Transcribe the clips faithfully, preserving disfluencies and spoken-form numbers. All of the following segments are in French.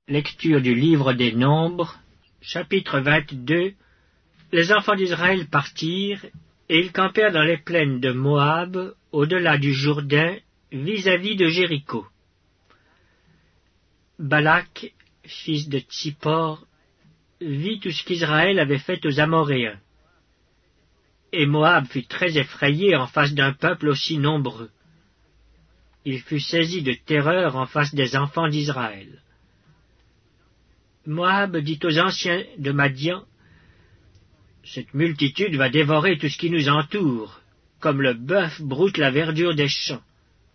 Lecture du livre des Nombres, chapitre vingt-deux. Les enfants d'Israël partirent, et ils campèrent dans les plaines de Moab, au-delà du Jourdain, vis-à-vis de Jéricho. Balak, fils de Tsippor, vit tout ce qu'Israël avait fait aux Amoréens. Et Moab fut très effrayé en face d'un peuple aussi nombreux. Il fut saisi de terreur en face des enfants d'Israël. Moab dit aux anciens de Madian, « Cette multitude va dévorer tout ce qui nous entoure, comme le bœuf broute la verdure des champs. »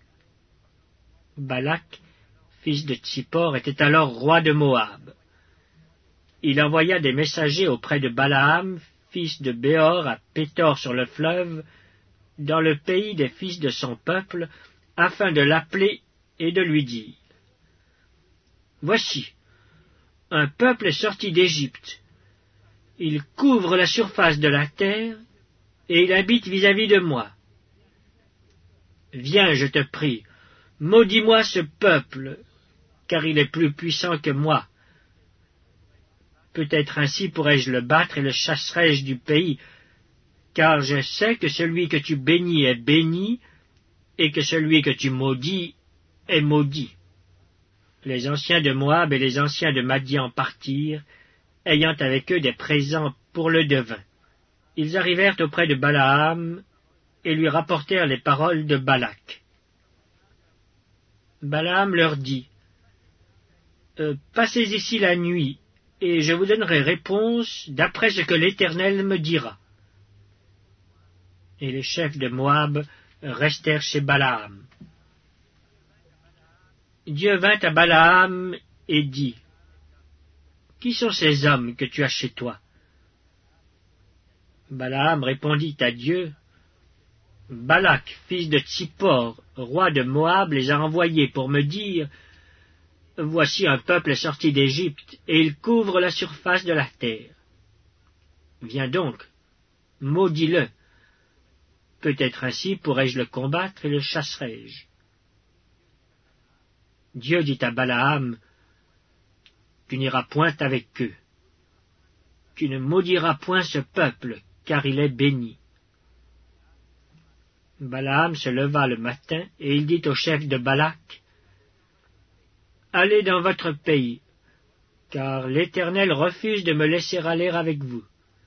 Balak, fils de Tsippor, était alors roi de Moab. Il envoya des messagers auprès de Balaam, fils de Béor, à Pétor sur le fleuve, dans le pays des fils de son peuple, afin de l'appeler et de lui dire, « Voici, un peuple est sorti d'Égypte. Il couvre la surface de la terre, et il habite vis-à-vis de moi. Viens, je te prie, maudis-moi ce peuple, car il est plus puissant que moi. Peut-être ainsi pourrais-je le battre et le chasserai-je du pays, car je sais que celui que tu bénis est béni, et que celui que tu maudis est maudit. » Les anciens de Moab et les anciens de Madian partirent, ayant avec eux des présents pour le devin. Ils arrivèrent auprès de Balaam et lui rapportèrent les paroles de Balak. Balaam leur dit, euh, « Passez ici la nuit, et je vous donnerai réponse d'après ce que l'Éternel me dira. » Et les chefs de Moab restèrent chez Balaam. Dieu vint à Balaam et dit, « Qui sont ces hommes que tu as chez toi ?» Balaam répondit à Dieu, « Balak, fils de Tsippor, roi de Moab, les a envoyés pour me dire, « Voici un peuple sorti d'Égypte, et il couvre la surface de la terre. Viens donc, maudis-le. Peut-être ainsi pourrais-je le combattre et le chasserai-je. » Dieu dit à Balaam, « Tu n'iras point avec eux. Tu ne maudiras point ce peuple, car il est béni. » Balaam se leva le matin, et il dit au chef de Balak, « Allez dans votre pays, car l'Éternel refuse de me laisser aller avec vous. »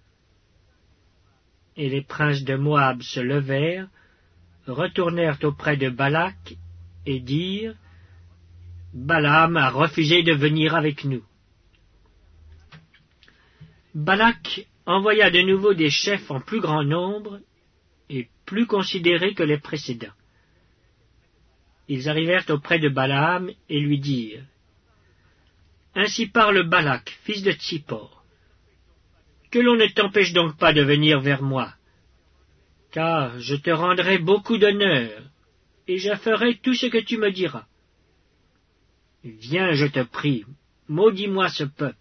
Et les princes de Moab se levèrent, retournèrent auprès de Balak, et dirent, « Balaam a refusé de venir avec nous. » Balak envoya de nouveau des chefs en plus grand nombre et plus considérés que les précédents. Ils arrivèrent auprès de Balaam et lui dirent, « Ainsi parle Balak, fils de Tsippor. Que l'on ne t'empêche donc pas de venir vers moi, car je te rendrai beaucoup d'honneur, et je ferai tout ce que tu me diras. Viens, je te prie, maudis-moi ce peuple. »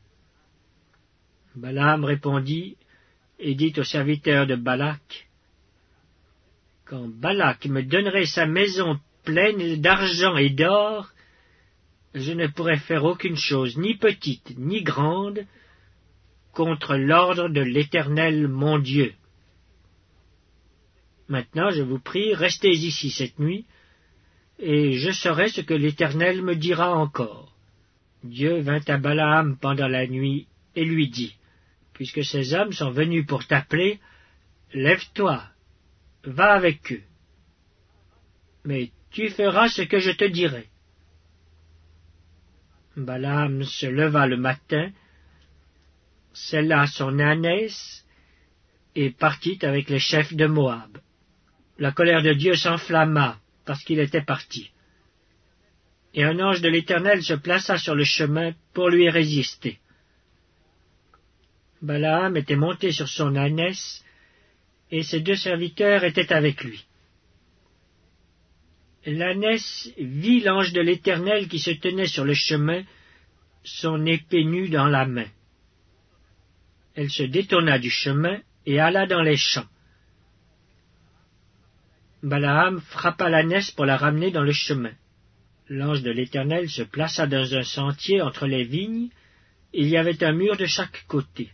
Balaam répondit et dit au serviteur de Balak, « Quand Balak me donnerait sa maison pleine d'argent et d'or, je ne pourrais faire aucune chose, ni petite, ni grande, contre l'ordre de l'Éternel mon Dieu. Maintenant, je vous prie, restez ici cette nuit, et je saurai ce que l'Éternel me dira encore. » Dieu vint à Balaam pendant la nuit et lui dit, « Puisque ces hommes sont venus pour t'appeler, lève-toi, va avec eux. Mais tu feras ce que je te dirai. » Balaam se leva le matin, sella son ânesse, et partit avec les chefs de Moab. La colère de Dieu s'enflamma, parce qu'il était parti. Et un ange de l'Éternel se plaça sur le chemin pour lui résister. Balaam était monté sur son ânesse, et ses deux serviteurs étaient avec lui. L'ânesse vit l'ange de l'Éternel qui se tenait sur le chemin, son épée nue dans la main. Elle se détourna du chemin et alla dans les champs. Balaam frappa l'ânesse pour la ramener dans le chemin. L'ange de l'Éternel se plaça dans un sentier entre les vignes. Il y avait un mur de chaque côté.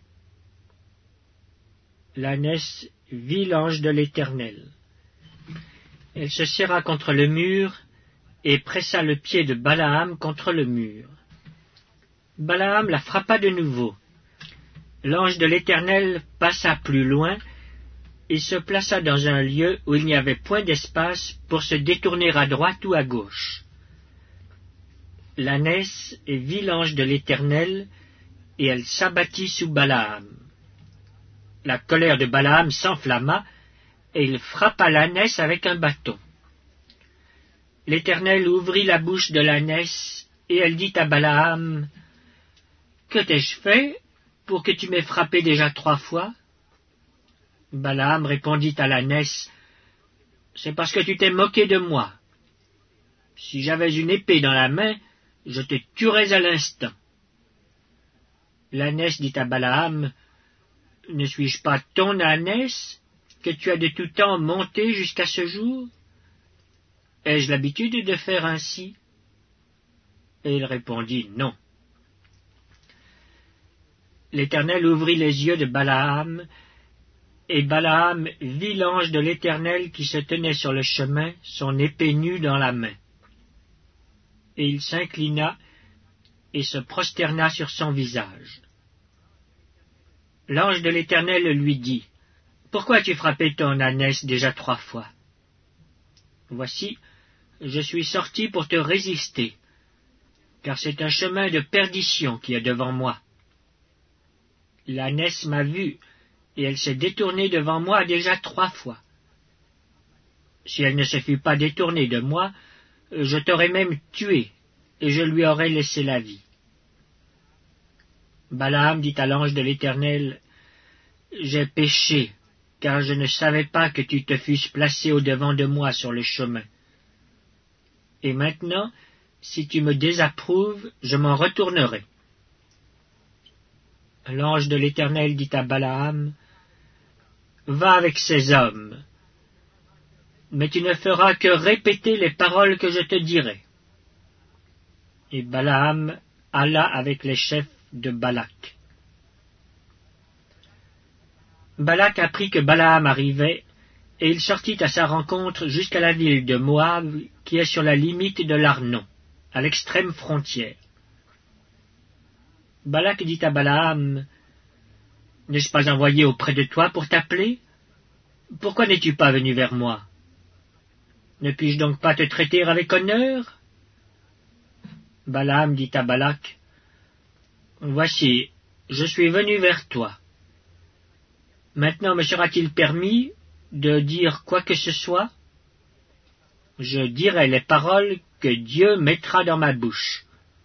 L'ânesse vit l'ange de l'Éternel. Elle se serra contre le mur et pressa le pied de Balaam contre le mur. Balaam la frappa de nouveau. L'ange de l'Éternel passa plus loin et se plaça dans un lieu où il n'y avait point d'espace pour se détourner à droite ou à gauche. L'ânesse vit l'ange de l'Éternel, et elle s'abattit sous Balaam. La colère de Balaam s'enflamma, et il frappa l'ânesse avec un bâton. L'Éternel ouvrit la bouche de l'ânesse, et elle dit à Balaam, « Que t'ai-je fait pour que tu m'aies frappé déjà trois fois ?» Balaam répondit à l'ânesse, « C'est parce que tu t'es moqué de moi. Si j'avais une épée dans la main, je te tuerais à l'instant. » L'ânesse dit à Balaam, « Ne suis-je pas ton ânesse, que tu as de tout temps monté jusqu'à ce jour? Ai-je l'habitude de faire ainsi? » Et il répondit, « Non. » L'Éternel ouvrit les yeux de Balaam, et Balaam vit l'ange de l'Éternel qui se tenait sur le chemin, son épée nue dans la main. Et il s'inclina et se prosterna sur son visage. L'ange de l'Éternel lui dit, « Pourquoi as-tu frappé ton ânesse déjà trois fois? Voici, je suis sorti pour te résister, car c'est un chemin de perdition qui est devant moi. L'ânesse m'a vu, et elle s'est détournée devant moi déjà trois fois. Si elle ne se fût pas détournée de moi, je t'aurais même tué, et je lui aurais laissé la vie. » Balaam dit à l'ange de l'Éternel, « J'ai péché, car je ne savais pas que tu te fusses placé au-devant de moi sur le chemin. Et maintenant, si tu me désapprouves, je m'en retournerai. » L'ange de l'Éternel dit à Balaam, « Va avec ces hommes, mais tu ne feras que répéter les paroles que je te dirai. » Et Balaam alla avec les chefs de Balak. Balak apprit que Balaam arrivait, et il sortit à sa rencontre jusqu'à la ville de Moab, qui est sur la limite de l'Arnon, à l'extrême frontière. Balak dit à Balaam, « N'ai-je pas envoyé auprès de toi pour t'appeler? Pourquoi n'es-tu pas venu vers moi? Ne puis-je donc pas te traiter avec honneur? » Balaam dit à Balak, « Voici, je suis venu vers toi. Maintenant me sera-t-il permis de dire quoi que ce soit? Je dirai les paroles que Dieu mettra dans ma bouche. »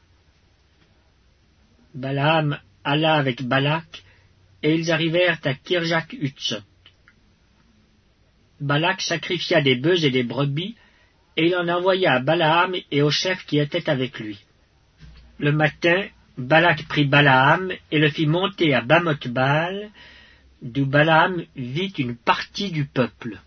Balaam alla avec Balak, et ils arrivèrent à Kirjath-Hutsot. Balak sacrifia des bœufs et des brebis, et il en envoya à Balaam et aux chefs qui étaient avec lui. Le matin, Balak prit Balaam et le fit monter à Bamoth-Baal, d'où Balaam vit une partie du peuple.